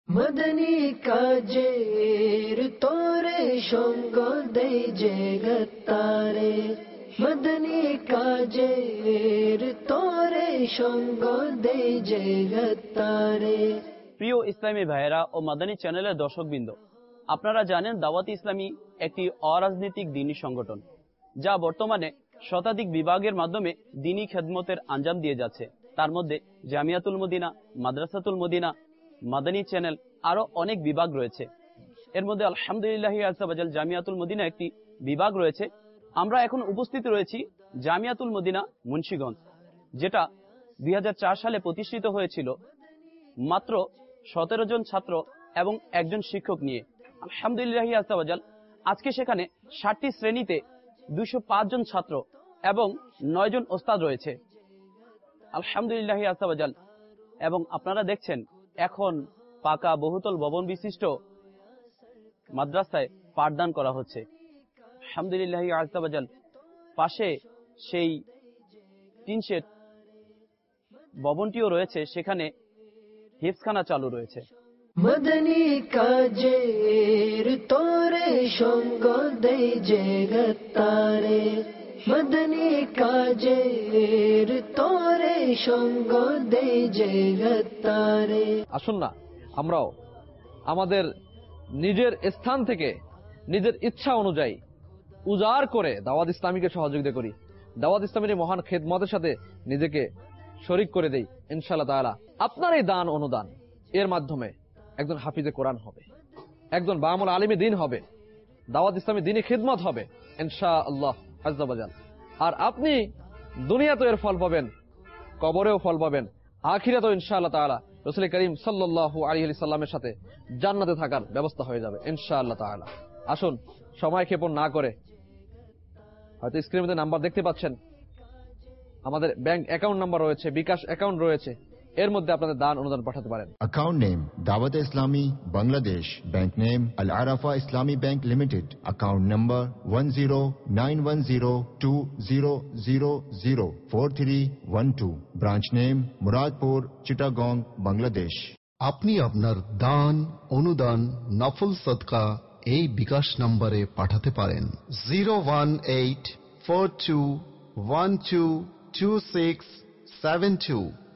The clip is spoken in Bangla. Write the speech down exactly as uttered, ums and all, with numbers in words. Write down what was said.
মদনী কাজের তোরে সঙ্গ দেই যে গত্তারে, মদনী কাজের তোরে সঙ্গ দেই যে গত্তারে। প্রিয় ইসলামী ভাইয়েরা ও মাদানী চ্যানেলের দর্শকবৃন্দ, আপনারা জানেন দাওয়াত ইসলামী একটি অরাজনৈতিক দ্বীনী সংগঠন, যা বর্তমানে শতাধিক বিভাগের মাধ্যমে দ্বীনী খেদমতের আঞ্জাম দিয়ে যাচ্ছে। তার মধ্যে জামিয়াতুল মদিনা, মাদ্রাসাতুল মদিনা, মাদানী চ্যানেল আরো অনেক বিভাগ রয়েছে। এর মধ্যে আলহামদুলিল্লাহ আযজা ওয়া জাল জামিয়াতুল মদিনা একটি বিভাগ রয়েছে। আমরা এখন উপস্থিত রয়েছি জামিয়াতুল মদিনা মুন্সিগঞ্জ, যেটা দুই হাজার চার সালে প্রতিষ্ঠিত হয়েছিল মাত্র সতেরো জন ছাত্র এবং একজন শিক্ষক নিয়ে। আলহামদুলিল্লাহ আযজা ওয়া জাল আজকে সেখানে ষাটটি শ্রেণীতে দুইশো পাঁচ জন ছাত্র এবং নয় জন ওস্তাদ রয়েছে। আলহামদুলিল্লাহ আযজা ওয়া জাল। এবং আপনারা দেখছেন এখন পাকা বহুতল ভবন বিশিষ্ট মাদ্রাসায় পাঠদান করা হচ্ছে। আলহামদুলিল্লাহ আযজা ওয়া জাল। পাশে সেই টিন শেড ভবনটিও রয়েছে, সেখানে হিফজখানা চালু রয়েছে। মদনী কাজের তোরে সঙ্গ দেই যে গত্তারে, মদনী কাজের তোরে সঙ্গ দেই যে গত্তারে। আসুন না আমরাও আমাদের নিজের স্থান থেকে নিজের ইচ্ছা অনুযায়ী উজাড় করে দাওয়াত ইসলামীকে সহযোগিতা করি, দাওয়াত ইসলামের মহান খেদমতের সাথে নিজেকে শরীক করে দেই। ইনশাআল্লাহ তাআলা আপনার এই দান অনুদান এর মাধ্যমে একজন হাফিজে কোরআন হবে, একজন বামুল আলিমে দিন হবে, দাওয়াত ইসলামী দ্বীনী খিদমত হবে ইনশাআল্লাহ আযজা ওয়া জাল। আর আপনি দুনিয়াতেও এর ফল পাবেন, কবরেও ফল পাবেন, আখিরাতেও ইনশাআল্লাহ তাআলা রাসূল করিম সাল্লাল্লাহু আলাইহি সাল্লামের সাথে জান্নাতে থাকার ব্যবস্থা হয়ে যাবে ইনশাআল্লাহ তাআলা। আসুন সময় ক্ষেপণ না করে, হয়তো স্ক্রিনের মধ্যে নাম্বার দেখতে পাচ্ছেন, আমাদের ব্যাংক অ্যাকাউন্ট নাম্বার রয়েছে, বিকাশ অ্যাকাউন্ট রয়েছে, এর মধ্যে আপনাদের দান অনুদান পাঠাতে পারেন। Account name Dawat Islami Bangladesh, bank name Al Arafa Islami bank limited, account number one zero nine one zero two zero zero zero four three one two, branch name Muradpur, Chittagong, Bangladesh. আপনি আপনার দান অনুদান নফল সদকা এই বিকাশ নম্বরে পাঠাতে পারেন zero one eight four two one two two six seven two.